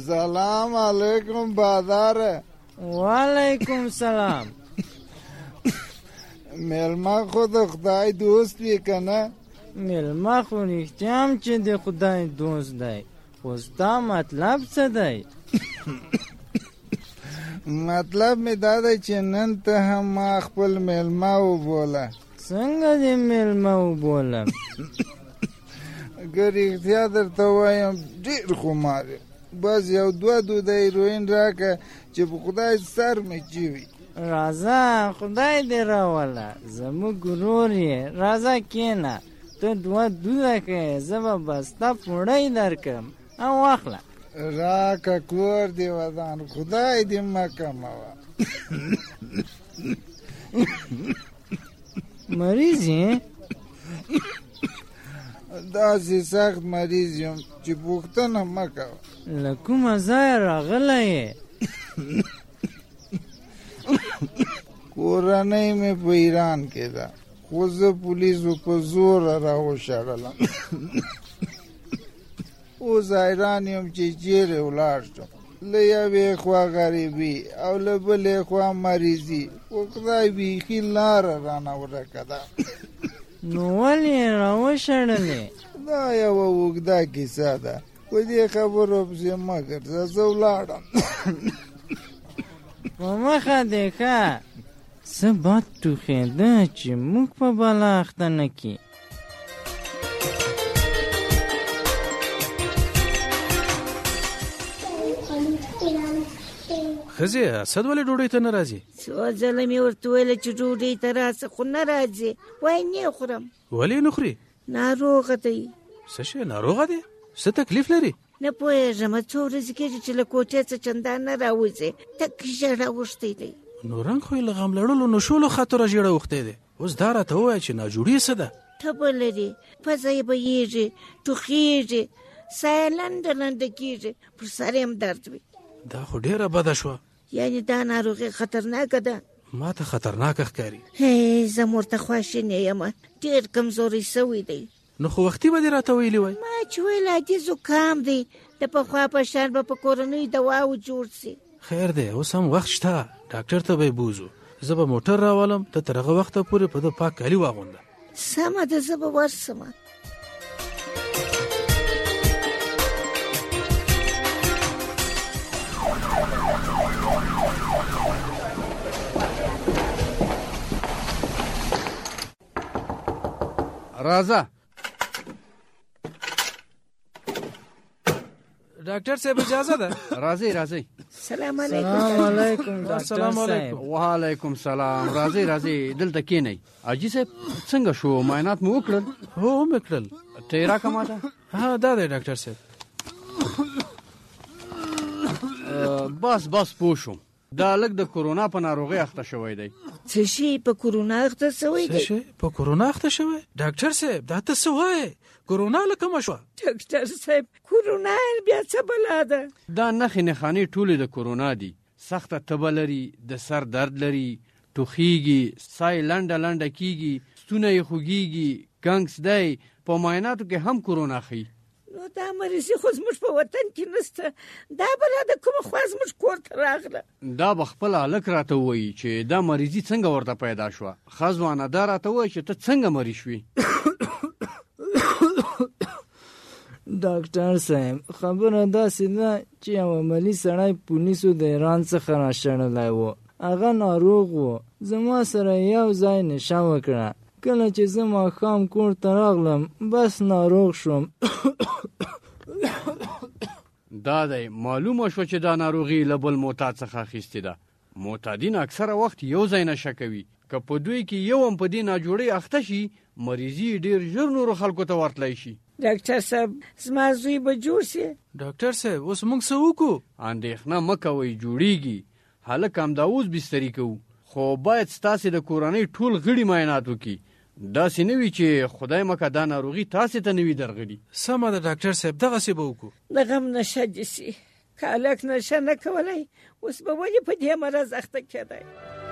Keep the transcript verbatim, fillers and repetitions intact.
سلام علیکم بادار. وعلیکم سلام. میلمه خود خدای دوست وی کنه؟ میلمه خو رښتیام چې د خدای دوست دی، خو ستا مطلب څه دی؟ مطلب می دا دی چې نن ته هم ما خپل میلمه وبوله. څنګه دې میلمه وبولم؟ که رښتیا درته ووایم ډېر خمار یم. بس یو دوه دوده هیروین راکه چې په خدای سر مې چوي. راځه خدای دې راوله، زموږ ورور یې. راځه کښېنه، ته دوه دوده کړې، زه به بسته پوړی درکړم او واخله. راکه کور دې ودان، خدای دې مه کموه. مریض یې؟ داسې سخت مریض یم چې پوښتنه مه کوه. له کومه ځایه راغلی یې؟ کورنۍ مې په ایران کې ده، خو زه پولیسو په زوره راوشړلم. اوس حیران یم چې چیرې ولاړ شم. له یوې خوا غریبي او له بلې خوا مریضي، خو خدای بیخي لاره رانه ورکه ده. نو ولې یې راوشړلې؟ دا یوه اوږده کیسه ده، په دې خبرو پسې مه ګرځه، زه ولاړم. په مخه دې ښه، څه بد ټوخېده چې موږ په بلا اخته نه کړي. ښځې اسد ولې ډوډۍ ته نه راځي؟ څو ځله مې ورته ویله چې ډوډۍ ته راځه، خو نه راځي. وایي نه خورم. ولې نه خوري؟ ناروغه دی. څه شی ناروغه دی؟ څه تکلیف لري؟ نه پوهېږم، څو ورځې کېږي چې له کوټې څه چندان نه راوځي، تک ژړه اوښتی دی. نو رنګ خو یې له غم لړلو نشولو خاطره ژېړه اوښتی دی. اوس دا راته ووایه چې ناجوړي څه ده؟ تبه لري، پزه یې بهېږي، ټوخېږي، ساه یې لنډه لنډه کېږي، پر سر یې هم درد وي. دا خو ډېره بده شوه. یعنې دا ناروغي خطرناکه ده؟ ما ته خطرناکه ښکاري. هی زه ورته خواشینی یم، ډېر کمزوری سوی دی. نو خو وختي به دې راته ویلي وای. ما چې ویل عادي زکام دی، د پخوا په شان به په کورنیو دواو جوړ سي. خیر دی، اوس هم وخت شته، ډاکټر ته به یې بوځو. زه به موټر راولم، ته تر هغه وخته پورې په ده پاک کالي واغونده. سمه ده، زه به ورسمه. راځه. ډاکټر صاحب اجازه ده؟ راځئ راځئ. سلام علیکم. سلام علیکم ډاکټر صاحب. وعلیکم سلام. راځئ راځئ دلته کېنئ. حاجي صاحب څنګه شو؟ معاینات مو وکړل؟ هو مې کړل. ته یې راکړه ما ته. ها دا دی ډاکټر صاحب. بس بس پوه شوم. دا لږ د کورونا په ناروغۍ اخته شوی دی. څه شي په کورونا اخته شوی دی؟ څه شي په کورونا اخته شوی؟ ډاکټر صاحب دا ته څه وایې؟ کورونا له کومه شوه؟ ډاکټر صاحب کورونا بیا څه بلا ده؟ دا نښې نښانې ټولې د کورونا دي. سخته تبه لري، د سر درد لري، ټوخیږي، ساه یې لنډه لنډه کېږي، ستونه یې خوږېږي، ګنګس دی. په معایناتو کې هم کورونا ښیي. نو دا مریضي خو زموږ په وطن کې نشته، دا بلا د کومه خوا زموږ کور ته راغله؟ دا به خپل هلک راته ووایي چې دا مریضي څنګه ورته پیدا شوه. ښه ځوانه دا راته ووایي چې ته څنګه مریض شوې. ډاکټر صاحب خبره داسې ده چې یو عملي سړی پولیسو د ایران څخه راشړلی و. هغه ناروغ و، زما سره یو ځای نشه وکړه. کله چې زه ماښام کور ته راغلم بس ناروغ شوم. دا دی معلومه شوه چې دا ناروغي له بل معتاد څخه اخیستې ده. معتادین اکثره وخت یو ځای نشه کوي. که په دوی کې یو هم په دې ناجوړۍ اخته شي، مریضي ډېر ژر نورو خلکو ته ورتلی شي. ډاکټر صاحب زما زوی به جوړ شي؟ ډاکټر صاحب اوس موږ څه وکړو؟ اندېښنه مه کوئ، جوړیږي. هلک همدا اوس بستري کوو، خو باید ستاسې د کورنۍ ټول غړي معاینات وکړي. داسې نه وي چې خدای مکه دا ناروغي تاسې ته نه وي درغلي. سمه ده ډاکټر صاحب، دغسې به وکړو. د غم نشه دې سي. که هلک نشه نه کولی، اوس به ولې په دې مرض اخته کېدی؟